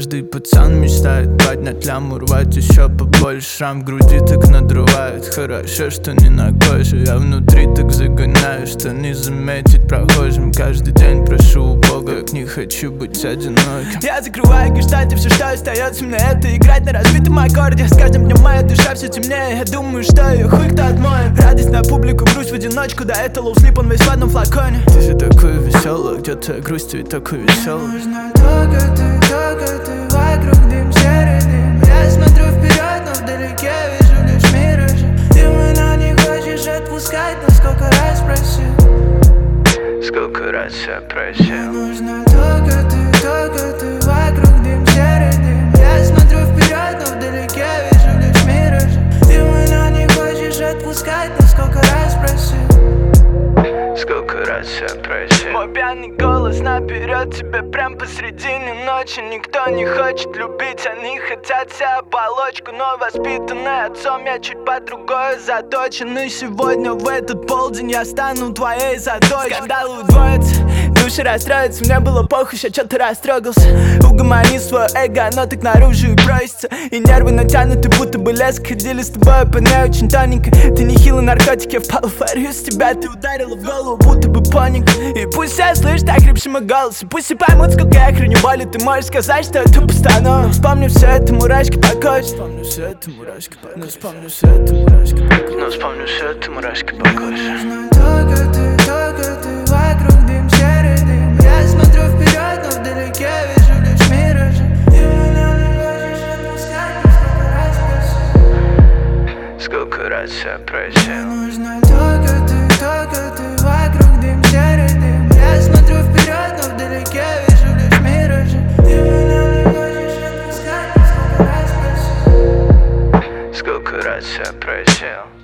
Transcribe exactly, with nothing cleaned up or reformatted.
Каждый пацан мечтает поднять ляму, рвать еще побольше. Шрам в груди так надрывает, хорошо, что не на коже. Я внутри так загоняю, что не заметить прохожим. Каждый день прошу у Бога, как не хочу быть одиноким. Я закрываю гештальт, и все, что остается мне, это играть на разбитом аккорде. С каждым днем моя душа все темнее. Я думаю, что ее хуй кто отмоет. Радость на публику, грусть в одиночку. Да это лоу-слип, он весь в одном флаконе. Ты же такой веселый, где-то грусть, ведь такой веселый. Мне нужно только ты, только ты. Вокруг дым, серый дым. Я смотрю вперед, но вдалеке вижу лишь миражи. Ты меня не хочешь отпускать, но сколько раз просил. Сколько раз я просил. Мне нужно только ты, только ты. Вокруг дым, серый дым. Я смотрю вперед, но вдалеке вижу лишь миражи. Ты меня не хочешь отпускать, но сколько раз просил. Сколько раз я просил. Мой пьяный голос наперед тебе прям посредине ночи. Никто не хочет любить, они хотят себе оболочку. Но воспитанный отцом я чуть по другое заточен. И сегодня в этот полдень я стану твоей задой. Скандалы удвоятся, души расстроятся. Мне было похуй, я что-то растрогался. Угомони свое эго, оно так наружу и просится. И нервы натянуты, будто бы леск. Ходили с тобой по ней очень тоненько. Ты не хилый наркотик, я впал в арию. С тебя ты ударила в голову, будто бы поник. И пусть все слышат охрипшим голосом. Пусть все поймут, сколько я храню боли. Ты можешь сказать, что это постанова. Вспомню все это, мурашки по коже. Вспомню все это, мурашки по коже. Вспомню все это, мурашки по коже. Но вспомню все это, мурашки по коже. Мне нужно только ты, только ты. Вокруг дым, серый дым. Я смотрю вперед, но вдалеке вижу лишь миражи. Ты меня не хочешь отпускать, но сколько раз просил. Сколько раз я просил. Мне нужно только ты, только ты. Вокруг дым, серый дым. Я смотрю вперед, но вдалеке вижу лишь миражи. Ты меня не хочешь отпускать, но сколько раз просил. Сколько раз я просил.